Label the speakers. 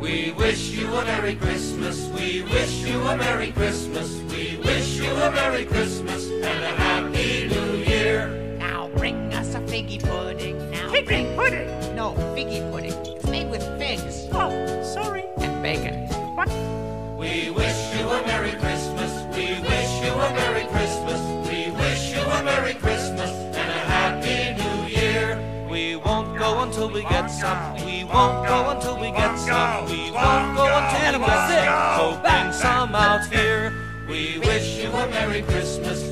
Speaker 1: We wish you a Merry Christmas. We wish you a Merry Christmas. We wish you a Merry Christmas and a Happy New Year.
Speaker 2: Now bring us a figgy pudding. Now
Speaker 3: Figgy pudding?
Speaker 2: No, figgy pudding. It's made with figs.
Speaker 3: Oh, sorry.
Speaker 2: And bacon.
Speaker 3: What?
Speaker 1: We wish you a Merry Christmas. We wish you a Merry Christmas. We wish you a Merry Christmas and a Happy New Year.
Speaker 4: We won't go until we get some. We won't go until we get some. We won't go until we get sick. So bring some out here.
Speaker 1: We wish you a Merry Christmas.